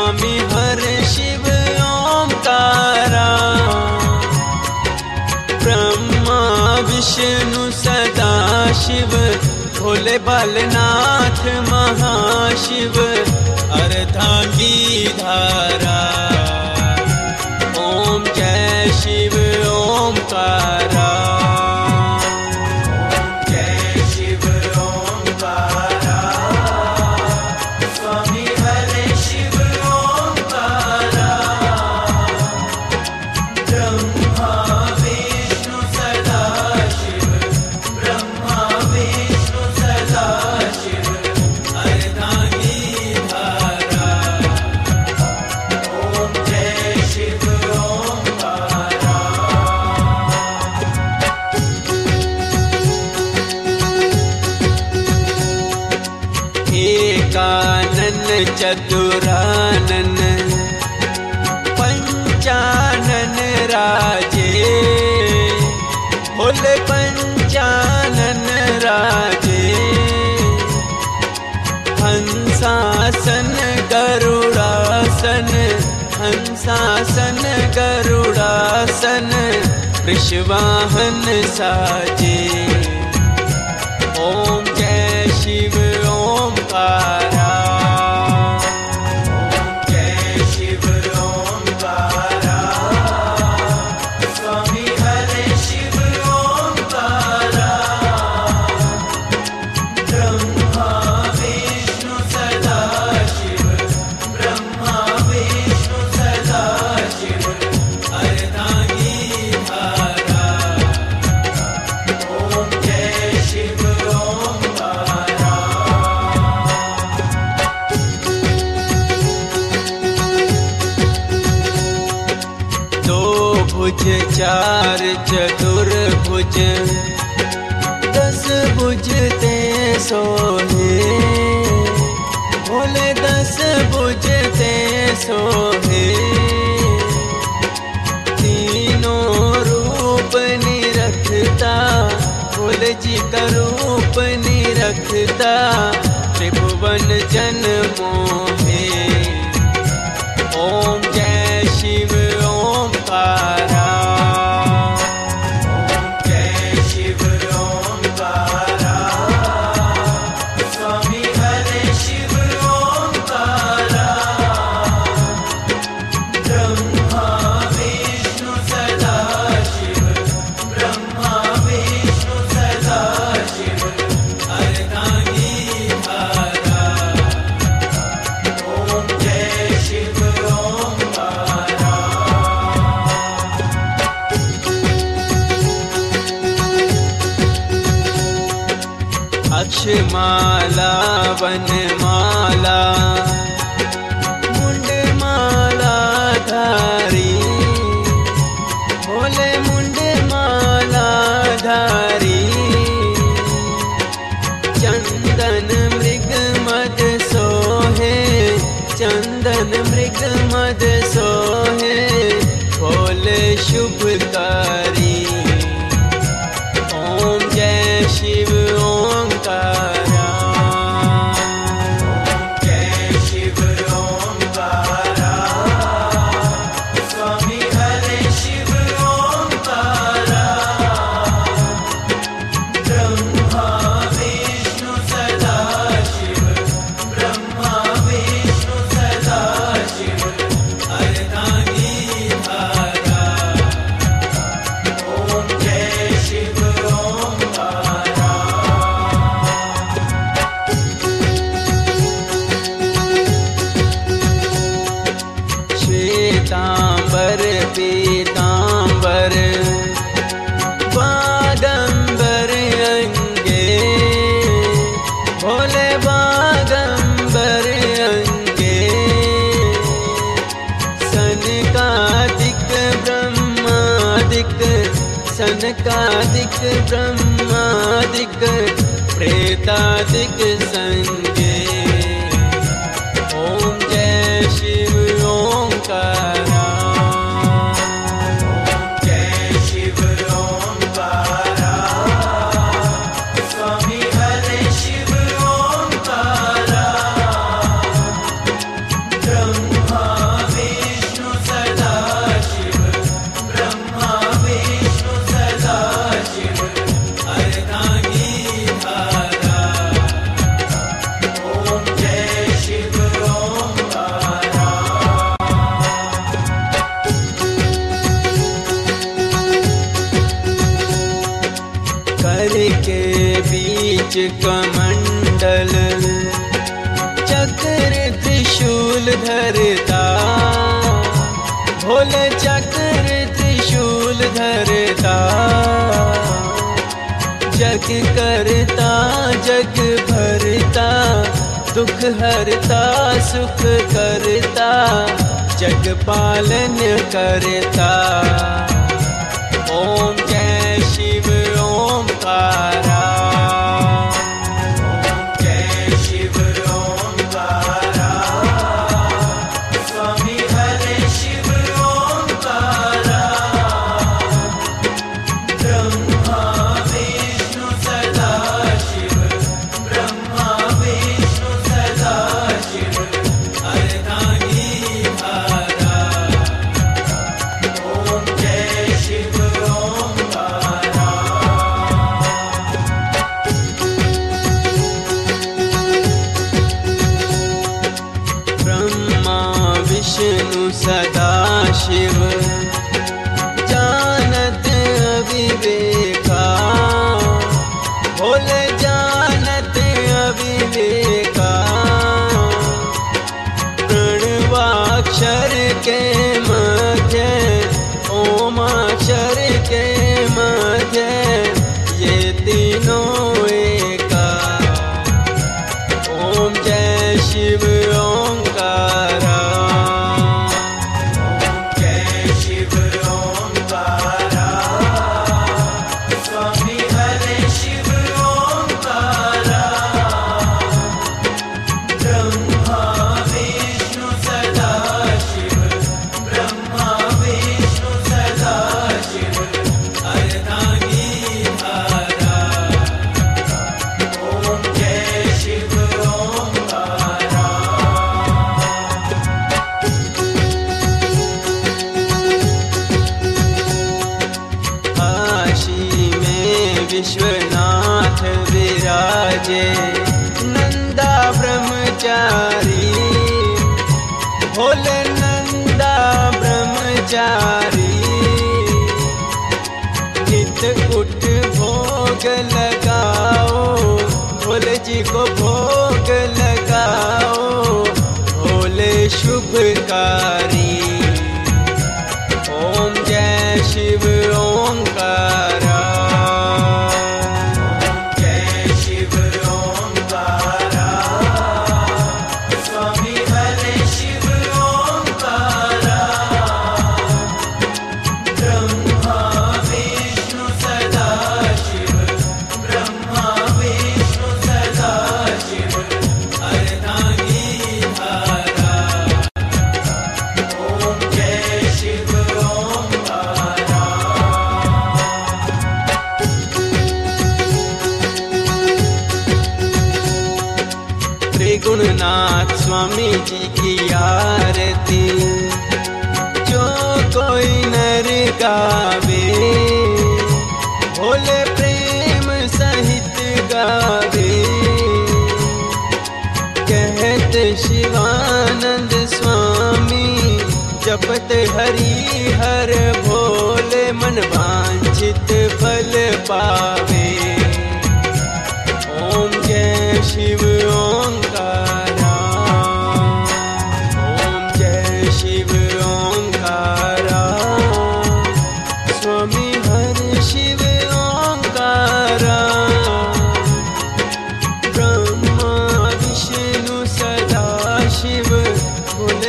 स्वामी हर शिव ओंकारा। ब्रह्मा विष्णु सदा शिव, भोले बालनाथ महाशिव, अर्धांगी धारा। ओम जय शिव ओंकारा। जय शिव ओंकारा। स्वामी हरे शिव ओंकारा। ब्रह्मा विष्णु सदा शिव, ब्रह्मा विष्णु सदा शिव, अर्धांगी धारा। ओम जय शिव ओंकारा। एकानन चतुरानन, पंचानन राजे, भोले पंचानन राजे। हंसासन गरुड़ासन, हंसासन गरुड़ासन, वृषवाहन साजे। ओम जय शिव ओंकारा। ओम जय शिव ओंकारा। स्वामी हरे शिव ओंकारा। ब्रह्मा विष्णु सदा शिव, ब्रह्मा विष्णु सदा शिव, अर्धांगी धारा। ओम जय शिव ओंकारा। दो भुज चार चतुर्भुज, 10 भुज ते सोहे, भोले 10 भुज ते सोहे। तीनों रूप निरखता, भोले जी का रूप निरखता, त्रिभुवन जन मोहे। ओम जय शिव ओंकारा। ओम जय शिव ओंकारा। स्वामी हरे शिव ओंकारा। ब्रह्मा विष्णु सदा शिव, ब्रह्मा विष्णु सदा शिव, अर्धांगी धारा। ओम जय शिव ओंकारा। अक्षमाला वनमाला, मुंडमाला धारी, भोले मुंडमाला धारी। चंदन मृग मद सोहे, चंदन मृग मद सोहे, भोले शुभकारी। ओम जय शिव ओंकारा। ओम जय शिव ओंकारा। स्वामी हरे शिव ओंकारा। ब्रह्मा विष्णु सदा शिव, ब्रह्मा विष्णु सदा शिव, अर्धांगी धारा। ओम जय शिव ओंकारा। श्वेतांबर पीतांबर, बागंबर अंगे, भोले बागंबर अंगे। सनकादिक ब्रह्मादिक, सनकादिक ब्रह्मादिक, प्रेतादिक संगे। ओम जय शिव ओंकारा। ओम जय शिव ओंकारा। स्वामी हरे शिव ओंकारा। ब्रह्मा कमंडल, चक्र त्रिशूल धरता, भोले चक्र त्रिशूल धरता, जग करता जग भरता, दुख हरता सुख करता, जग पालन करता। ओम जय शिव ओंकारा, ओम जय शिव ओंकारा, स्वामी हरे शिव ओंकारा, ब्रह्मा विष्णु सदा शिव, ब्रह्मा विष्णु सदा शिव, अर्धांगी धारा। ओम जय शिव ओंकारा। ब्रह्मा विष्णु सदा शिव, जानत अविवेका, भोले जानत अविवेका, प्रणवाक्षर के मध्य, ओमाक्षर के मध्य, ये तीनों एका। ओम जय शिव ओंकारा, ओम जय शिव ओंकारा, स्वामी हरे शिव ओंकारा, ब्रह्मा विष्णु सदा शिव, ब्रह्मा विष्णु सदा शिव, अर्धांगी धारा। ओम जय शिव ओंकारा। काशी में विश्वनाथ विराजे, नंदा ब्रह्मचारी, भोले नंदा ब्रह्मचारी, नित कुट भोग लगाओ, भोले जी को भोग लगाओ, भोले शुभकारी। ओम जय शिव ओंकारा, ओम जय शिव ओंकारा, स्वामी हरे शिव ओंकारा, ब्रह्मा विष्णु सदा शिव, ब्रह्मा विष्णु सदा शिव, अर्धांगी धारा। ओम जय शिव ओंकारा। त्रिगुणनाथ स्वामी जी की आरती, जो कोई नर गावे, भोले प्रेम सहित गावे। कहत शिवानंद स्वामी, जपत हरि हर भोले, मन वांछित फल पावे। ओम जय शिव ओंकारा, ओम जय शिव ओंकारा, स्वामी हरे शिव ओंकारा, ब्रह्मा विष्णु सदा शिव, भोले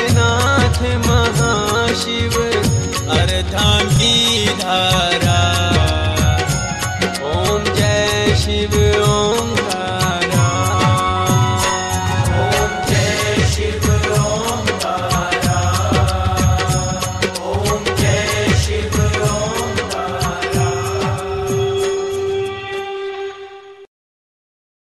भोलेनाथ महाशिव, अर्धांगी धारा।